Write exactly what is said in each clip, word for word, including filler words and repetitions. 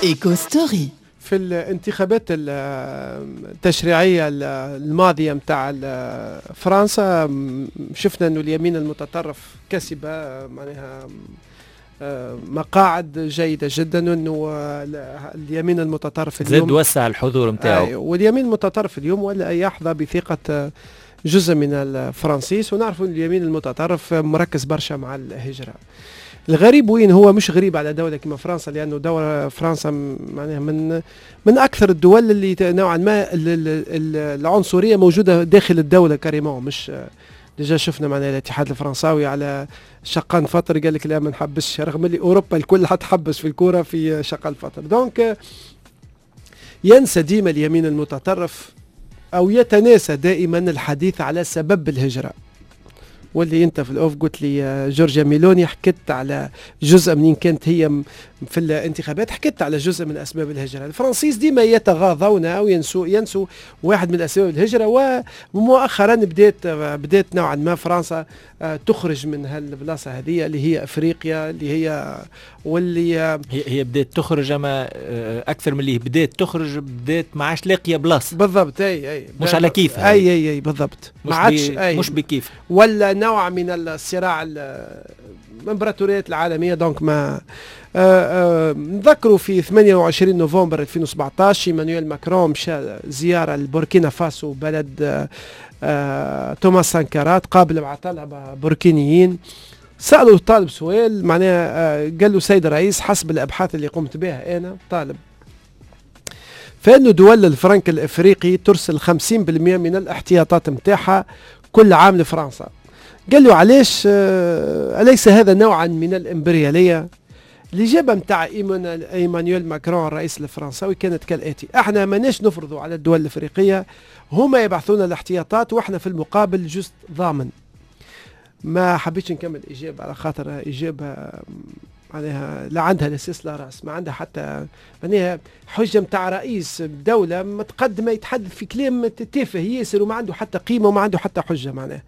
إيكو ستوري. في الانتخابات التشريعية الماضية متاع فرنسا شفنا أنه اليمين المتطرف كسب معناها مقاعد جيدة جدا، وأنه اليمين المتطرف اليوم زاد وسع الحضور متاعه، واليمين المتطرف اليوم ولا يحظى بثقة جزء من الفرنسيس. ونعرف أن اليمين المتطرف مركز برشا مع الهجرة. الغريب وين هو مش غريب على دولة كما فرنسا، لأنه دولة فرنسا معناها من من أكثر الدول اللي نوعا ما العنصرية موجودة داخل الدولة كريمون. مش ديجا شفنا معنا الاتحاد الفرنساوي على شقان فطر قال لك لا ما نحبسش، رغم اللي أوروبا الكل حتحبس في الكورة في شقان فطر. دونك ينسى ديما اليمين المتطرف أو يتناسى دائما الحديث على سبب الهجرة. واللي انت في الاوف قلت لي جورجيا ميلوني حكيت على جزء منين كانت هي في الانتخابات، حكيت على جزء من اسباب الهجره. الفرنسيس ديما يتغاضون او ينسوا ينسوا واحد من اسباب الهجره. ومؤخرا بدات بدات نوعا ما فرنسا تخرج من هالبلاصه هذه اللي هي افريقيا، اللي هي واللي هي, هي بدات تخرج، اما اكثر من اللي بدات تخرج بدات ما عادش لاقيه بلاصه بالضبط. اي اي مش على كيف اي اي اي بالضبط، ما عادش مش بكيف، ولا نوع من الصراع الامبراطوريات العالميه. دونك ما آه آه نذكروا في ثمانية وعشرين نوفمبر ألفين وسبعطاش ايمانويل ماكرون مشى زياره لبوركينا فاسو، بلد آه آه توماس سانكارات، قابل مع طلبه بوركينيين. سالوا الطالب سؤال معناها آه قال له سيد الرئيس، حسب الابحاث اللي قمت بها انا طالب، فانه دول الفرنك الافريقي ترسل خمسين بالمئة من الاحتياطات متاعها كل عام لفرنسا. قال له علاش آه أليس هذا نوعا من الإمبريالية؟ الإجابة متاع إيمانويل ماكرون الرئيس الفرنساوي كانت كالآتي: احنا ماناش نفرضوا على الدول الأفريقية، هما يبعثون الاحتياطات واحنا في المقابل جزء ضامن. ما حبيتش نكمل إجابة على خاطر إجابة معناها لا عندها لسيس لا راس، ما عندها حتى معناها حجة متاع رئيس دولة متقدمة يتحدث في كلام تافه ياسر وما عنده حتى قيمة وما عنده حتى حجة. معناها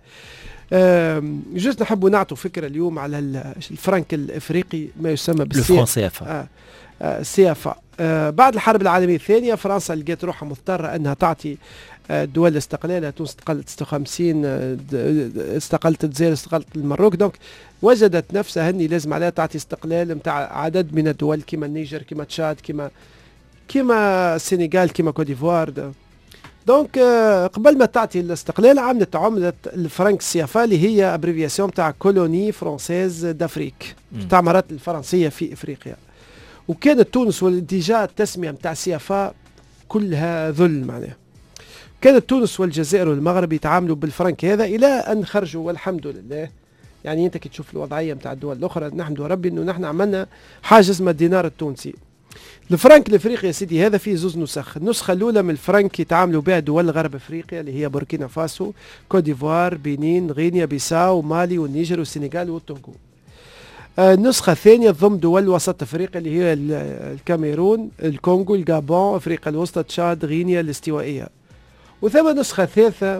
جزء نحب نعطوا فكرة اليوم على الفرنك الافريقي، ما يسمى بالسيافا. آه السيافا آه بعد الحرب العالمية الثانية فرنسا لقيت روحها مضطرة انها تعطي آه دول الاستقلال. تونس استقلت ستة وخمسين، آه استقلت الجزائر، استقلت المروك. دونك وجدت نفسها اني لازم عليها تعطي استقلال متاع عدد من الدول كما النيجر، كما تشاد، كما كما السنغال، كما كوديفوار. دونك قبل ما تعطي الاستقلال عملت عملة الفرنك السيافا اللي هي ابريفياسيون تاع كولوني فرانسيز دافريك، استعمارات الفرنسية في افريقيا. وكانت تونس والديجا التسمية متاع السيافا كلها ذل معناها. كانت تونس والجزائر والمغرب يتعاملوا بالفرنك هذا الى ان خرجوا والحمد لله. يعني انت كي تشوف الوضعية متاع الدول الاخرى نحمد ربي انه نحن عملنا حاجة اسمها الدينار التونسي. الفرنك الافريقي يا سيدي هذا فيه زوز نسخ. النسخه الاولى من الفرنك يتعاملوا بها دول غرب افريقيا اللي هي بوركينا فاسو، كوديفوار، بنين، غينيا بيساو، مالي والنيجر والسنغال والتونغو. آه النسخه الثانيه تضم دول وسط افريقيا اللي هي الكاميرون، الكونغو، الغابون، افريقيا الوسطى، تشاد، غينيا الاستوائيه. وثم نسخه ثالثه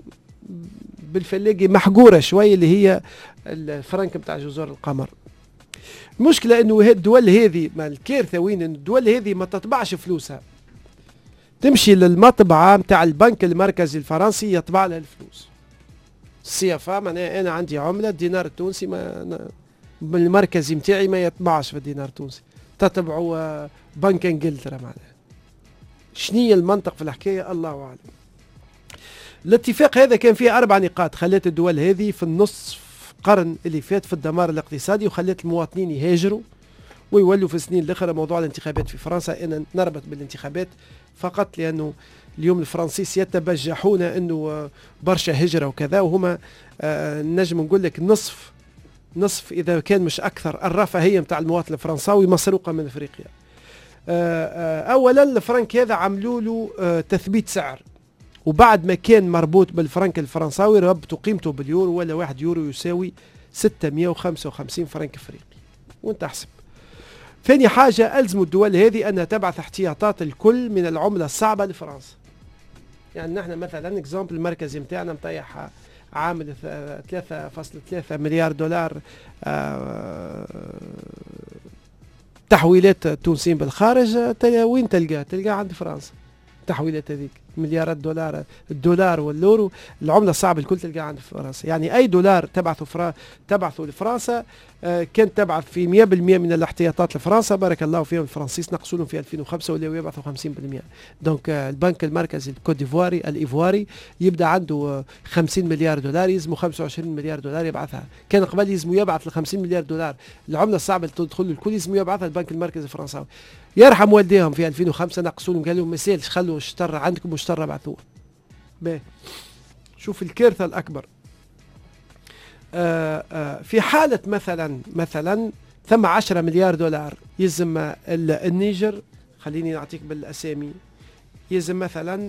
بالفلاقي محقوره شويه اللي هي الفرنك بتاع جزر القمر. المشكلة انه الدول هذه ما الكارثة وين، ان الدول هذه ما تطبعش فلوسها، تمشي للمطبعة متاع البنك المركزي الفرنسي يطبع لها الفلوس. السيافا معناها انا عندي عملة الدينار التونسي ما المركزي متاعي ما يطبعش في الدينار التونسي، تتبعوا بنك انجلترا. معناها شنية المنطق في الحكاية الله اعلم. الاتفاق هذا كان فيه اربع نقاط خلت الدول هذه في النص القرن اللي فات في الدمار الاقتصادي، وخلت المواطنين يهاجروا ويولوا في السنين الاخرى. موضوع الانتخابات في فرنسا انا نربط بالانتخابات فقط لانه اليوم الفرنسيس يتبجحون انه برشا هجره وكذا، وهما آه نجم نقول لك نصف نصف اذا كان مش اكثر الرفاهيه نتاع المواطن الفرنساوي مسروقه من افريقيا. آه آه اولا الفرنك هذا عملوا له آه تثبيت سعر، وبعد ما كان مربوط بالفرنك الفرنساوي ربطوا قيمته باليورو، ولا واحد يورو يساوي ستمئة وخمسة وخمسين فرنك افريقي وانت احسب. ثاني حاجة ألزموا الدول هذه أنها تبعث احتياطات الكل من العملة الصعبة لفرنسا. يعني نحن مثلا اكزامبل المركزي متاعنا مطيح عامل ثلاثة فاصلة ثلاثة مليار دولار تحويلات التونسيين بالخارج وين تلقاه؟ تلقاه عند فرنسا. التحويلات هذيك مليارات دولار، الدولار واليورو، العمله الصعبه الكل تلقاها عند فرنسا. يعني اي دولار تبعثه فرا... تبعثه لفرنسا آه كانت تبعث في مئة بالمئة من الاحتياطات لفرنسا، بارك الله فيهم الفرنسيس نقصوا لهم في ألفين وخمسة ولاو يبعثوا خمسين بالمئة. دونك آه البنك المركزي الكوت ديفواري الايفواري يبدا عنده آه خمسين مليار دولار، يلزموا خمسة وعشرين مليار دولار يبعثها. كان قبل يلزموا يبعث ل خمسين مليار دولار، العمله الصعبه اللي تدخل الكل يلزموا يبعثها البنك المركزي الفرنساوي. يرحم والديهم في ألفين وخمسة نقصوا لهم، قالوا لهم ما يسالش خلوا اشتر عندكم واشتر بعثوه. باهي شوف الكارثة الأكبر. آآ آآ في حالة مثلا مثلا ثم عشرة مليار دولار يلزم النيجر، خليني نعطيك بالأسامي، يلزم مثلا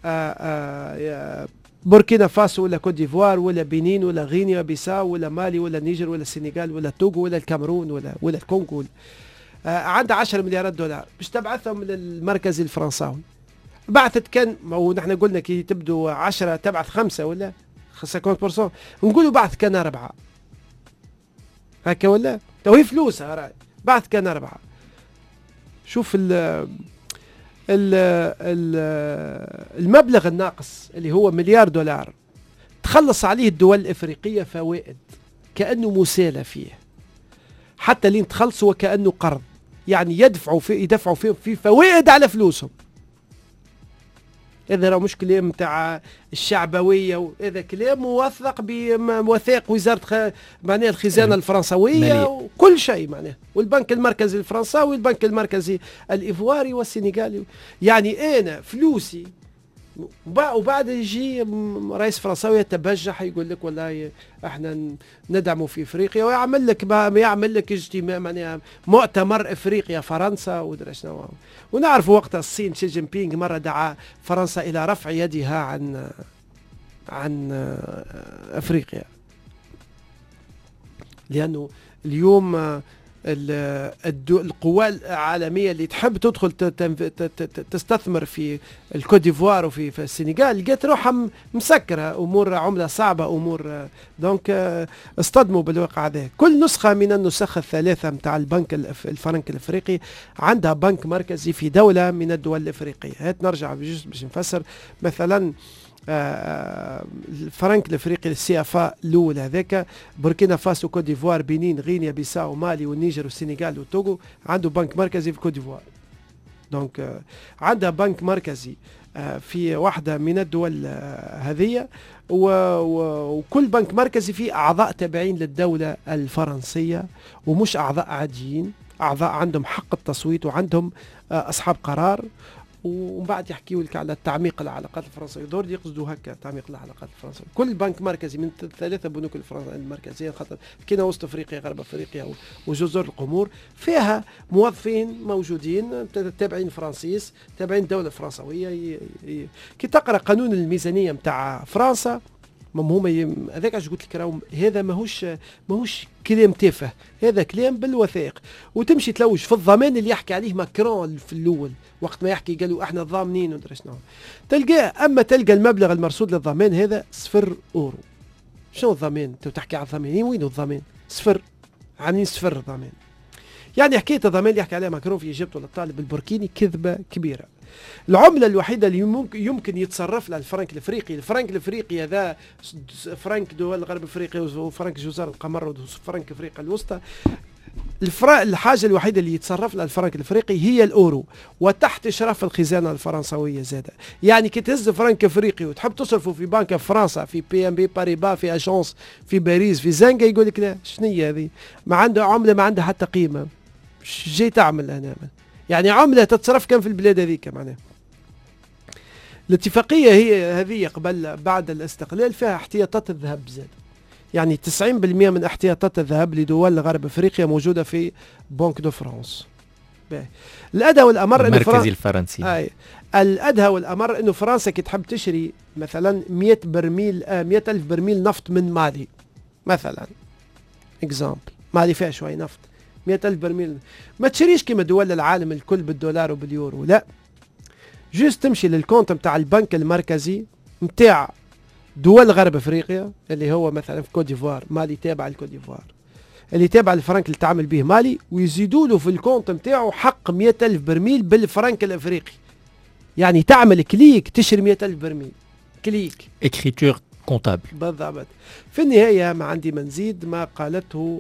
آآ بوركينا فاسو ولا كوت ديفوار ولا بنين ولا غينيا بيساو ولا مالي ولا نيجر ولا السنغال ولا توغو ولا الكاميرون ولا ولا الكونغو، عندها عشرة مليارات دولار باش تبعثهم للمركز الفرنساوي. بعثت كان، ونحن قلنا كي تبدو عشرة تبعث خمسة ولا خمسين بالمئة، نقولوا بعث كان أربعة هكا ولا توهي فلوسها راي، بعث كان أربعة. شوف ال ال المبلغ الناقص اللي هو مليار دولار تخلص عليه الدول الإفريقية فوائد كأنه مسالة فيه، حتى لين تخلصوا وكأنه قرض، يعني يدفعوا في يدفعوا فيه في فوائد على فلوسهم. إذا راه مش كلام تاع الشعبوية، وإذا كلام موثق بمواثيق وزارة خ... معناها الخزانة الفرنسوية وكل شيء معناها، والبنك المركزي الفرنساوي والبنك المركزي الإيفواري والسنغالي. يعني أنا فلوسي وبعد يجي رئيس فرنساوي يتبجح يقول لك والله احنا ندعموا في افريقيا، ويعمل لك يعمل لك اجتماع معناها مؤتمر افريقيا فرنسا ودرا شنو. ونعرف وقتها الصين شي جين بينغ مره دعا فرنسا الى رفع يدها عن عن افريقيا، لانه اليوم القوى العالميه اللي تحب تدخل تستثمر في الكوت ديفوار وفي في السنغال لقيت روحها مسكره، امور عمله صعبه، امور دونك اصطدموا بالواقع هذا. كل نسخه من النسخ الثلاثه نتاع البنك الفرنك الافريقي عندها بنك مركزي في دوله من الدول الافريقيه. هات نرجع باش نفسر. مثلا الفرنك الافريقي السي اف ا الاول هذاك، بوركينا فاسو كوت ديفوار بنين غينيا بيساو مالي والنيجر والسنغال والتوغو عنده بنك مركزي في كوت ديفوار. دونك عندها بنك مركزي في واحده من الدول هذه، وكل بنك مركزي فيه اعضاء تابعين للدوله الفرنسيه ومش اعضاء عاديين، اعضاء عندهم حق التصويت وعندهم اصحاب قرار. ومن بعد يحكيوا لك على تعميق العلاقات الفرنسيه، دور يقصدوا هكا تعميق العلاقات الفرنسيه. كل بنك مركزي من ثلاثه بنوك المركزيه، خاطر كينا وسط افريقيا غرب افريقيا وجزر القمور فيها موظفين موجودين تابعين فرنسيس تابعين الدوله الفرنسويه. كي تقرا قانون الميزانيه نتاع فرنسا هما هذاك اش قلت لك راهو هذا ماهوش ماهوش كلام تافه، هذا كلام بالوثائق. وتمشي تلوج في الضمان اللي يحكي عليه ماكرون في الاول وقت ما يحكي قالوا احنا ضامنين ودرا شنو، تلقاه اما تلقى المبلغ المرصود للضمان هذا صفر اورو. شنو الضمان؟ انت تحكي على الضمان، وين الضمان؟ صفر، عاملين صفر الضمان. يعني حكايه الضمان اللي يحكي عليها ماكرون في اجابته للطالب البوركيني كذبه كبيره. العملة الوحيدة اللي يمكن يتصرف لها الفرنك الافريقي، الفرنك الافريقي هذا فرنك دول غرب افريقيا وفرنك جزر القمر وفرنك افريقيا الوسطى، الحاجة الوحيدة اللي يتصرف لها الفرنك الافريقي هي الاورو، وتحت اشراف الخزانة الفرنسوية زادة. يعني كي تهز فرنك افريقي وتحب تصرفه في بنك فرنسا، في بي ام بي باريبا، في اجونس، في باريس، في زنقة، يقول لك لا شنية هذه؟ ما عنده عملة، ما عندها حتى قيمة، جاي تعمل انا يعني عملة تتصرف كان في البلاد هذيك. معناها الاتفاقية هي هذه قبل بعد الاستقلال فيها احتياطات الذهب زاد، يعني تسعين بالمئة من احتياطات الذهب لدول غرب افريقيا موجودة في بنك دو فرانس. الادهى والامر انه المركزي الفرنسي. اي الادهى والامر انه فرنسا كي تحب تشري مثلا مئة برميل آه مئة الف برميل نفط من مالي مثلا، اكزامبل مالي فيها شوي نفط، مئة ألف برميل، ما تشريش كما دول العالم الكل بالدولار وباليورو، لا جوست تمشي للكونت متاع البنك المركزي متاع دول غرب افريقيا اللي هو مثلا في كوت ديفوار، مالي تابع لكوت ديفوار، اللي تابع للفرنك اللي تعمل به مالي، ويزيدوا له في الكونت نتاعو حق مئة ألف برميل بالفرنك الافريقي. يعني تعمل كليك تشري مئة ألف برميل كليك اكريتور كونتابل بالضبط. في النهايه ما عندي ما نزيد ما قالته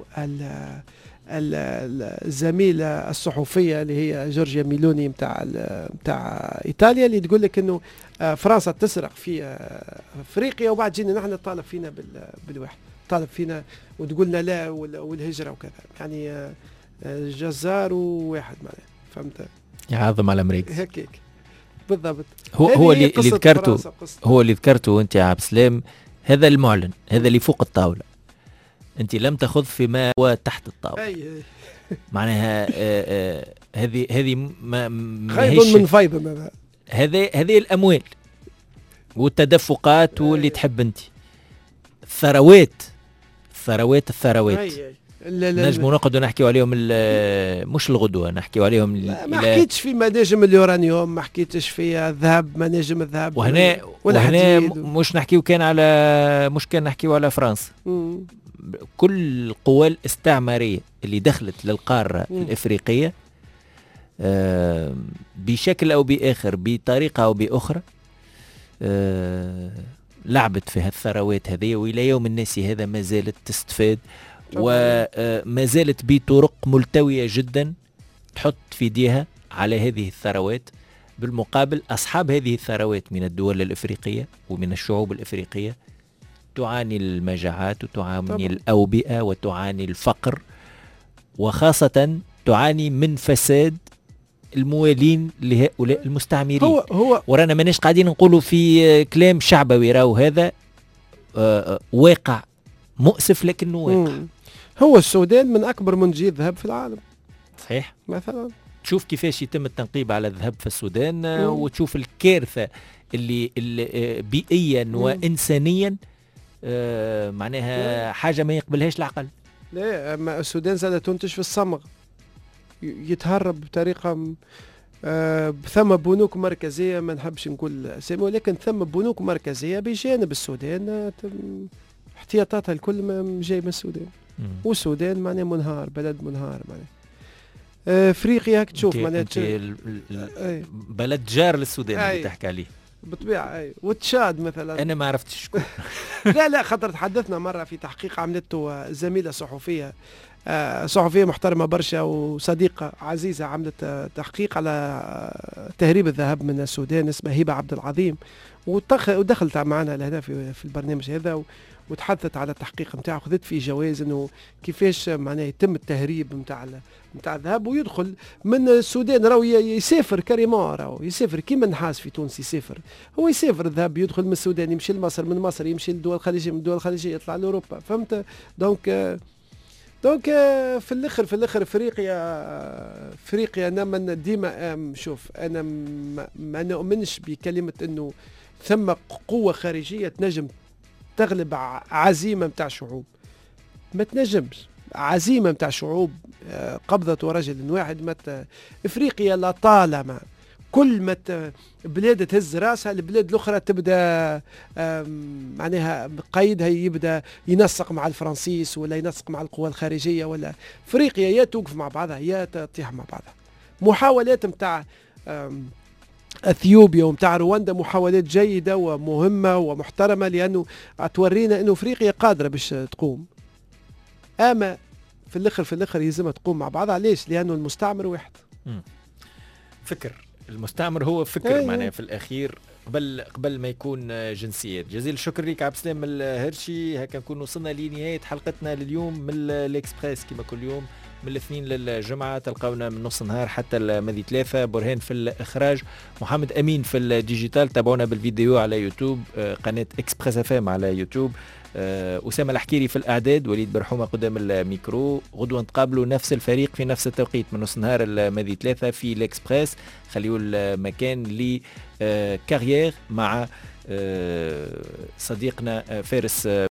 الزميله الصحفيه اللي هي جورجيا ميلوني نتاع نتاع ايطاليا، اللي تقول لك انه فرنسا تسرق في افريقيا وبعد جينا نحن نطالب فينا بالواحد، طالب فينا وتقول لنا لا والهجره وكذا. يعني جزار وواحد معناها فهمت يعظم على امريكا هيك بالضبط. هو هو اللي, اللي ذكرته هو اللي ذكرته انت يا عبد السلام، هذا المعلن، هذا اللي فوق الطاوله. انت لم تخذ فيما هو تحت الطاوله. أي أي. معناها هذه هذه ما خير من فيض. هذه هذه الاموال والتدفقات واللي تحب انت الثروات الثروات الثروات أي أي. نجموا نقعدوا نحكيوا عليهم مش الغدوه، نحكيوا عليهم. ما حكيتش في مناجم اليورانيوم، ما حكيتش في الذهب، مناجم الذهب. وهنا وهنا مش نحكيوا كان على مش كان نحكيوا على فرنسا. مم. كل القوى الاستعماريه اللي دخلت للقاره مم. الافريقيه آه بشكل او باخر، بطريقه او باخرى آه لعبت في هالثروات هذه، والى يوم الناس هذا ما زالت تستفاد وما زالت بطرق ملتوية جدا تحط في يديها على هذه الثروات. بالمقابل أصحاب هذه الثروات من الدول الإفريقية ومن الشعوب الإفريقية تعاني المجاعات وتعاني طبعا. الأوبئة وتعاني الفقر، وخاصة تعاني من فساد الموالين لهؤلاء المستعمرين. هو هو ورانا ماناش قاعدين نقولوا في كلام شعبوي، راهو هذا واقع مؤسف لكنه واقع. هو السودان من أكبر منتجي الذهب في العالم. صحيح. مثلا تشوف كيفاش يتم التنقيب على الذهب في السودان. مم. وتشوف الكارثة اللي, اللي بيئيا مم. وإنسانيا آه معناها حاجة ما يقبلهاش العقل. لا أما السودان زادة تنتج في الصمغ، يتهرب بطريقة آه ثم بنوك مركزية، ما نحبش نقول اسامي، ولكن ثم بنوك مركزية بجانب السودان احتياطاتها الكل ما جاي من السودان. مم. والسودان معناه منهار، بلد منهار معناه. افريقيا هاك تشوف معناه بلد جار للسودان اللي تحكي عليه بالطبيعه. اي وتشاد مثلا انا ما عرفتش شكون. لا لا خاطر تحدثنا مره في تحقيق عملته زميله صحفيه آه صحفيه محترمه برشا وصديقه عزيزه، عملت تحقيق على تهريب الذهب من السودان، اسمها هبه عبد العظيم، ودخلت معنا لهنا في في البرنامج هذا وتحدثت على التحقيق نتاعو، خذت فيه جوائز انه كيفاش معناه يتم التهريب نتاع نتاع الذهب ويدخل من السودان. راهو يسافر كريمون، راهو يسافر كيما النحاس في تونس يسافر، هو يسافر الذهب يدخل من السودان يمشي لمصر، من مصر يمشي للدول الخليجيه، من الدول الخليجيه يطلع لاوروبا. فهمت؟ دونك دونك في الاخر في الاخر افريقيا افريقيا انا من ديما شوف انا ما نؤمنش بكلمه انه ثم قوه خارجيه تنجم تغلب عزيمة متاع شعوب. ما تنجمش عزيمة متاع شعوب قبضة رجل واحد. مت افريقيا لطالما كل ما بلاد تهز راسها البلاد الاخرى تبدا معناها قيدها، يبدا ينسق مع الفرنسيس ولا ينسق مع القوى الخارجية، ولا افريقيا يا توقف مع بعضها يا تطيح مع بعضها. محاولات متاع اثيوبيا ومتاع رواندا محاولات جيده ومهمه ومحترمه، لانه تورينا انه افريقيا قادره باش تقوم، اما في الاخر في الاخر يلزمها تقوم مع بعضها. ليش؟ لانه المستعمر واحد. مم. فكر المستعمر هو فكر معناه في الاخير قبل قبل ما يكون جنسيات. جزيل الشكر لك عبد السلام الهرشي. هكا نكون وصلنا لنهايه حلقتنا لليوم من الاكسبريس كما كل يوم من الاثنين للجمعة. تلقونا من نص نهار حتى الماضي ثلاثة. برهان في الإخراج، محمد أمين في الديجيتال. تابعونا بالفيديو على يوتيوب قناة إكسبريس اف ام على يوتيوب. أسامة الحكيري في الإعداد، وليد برحومة قدام الميكرو. غدوة نتقابلوا نفس الفريق في نفس التوقيت من نص نهار الماضي ثلاثة في الإكسبريس. خليوا المكان لكارير مع صديقنا فارس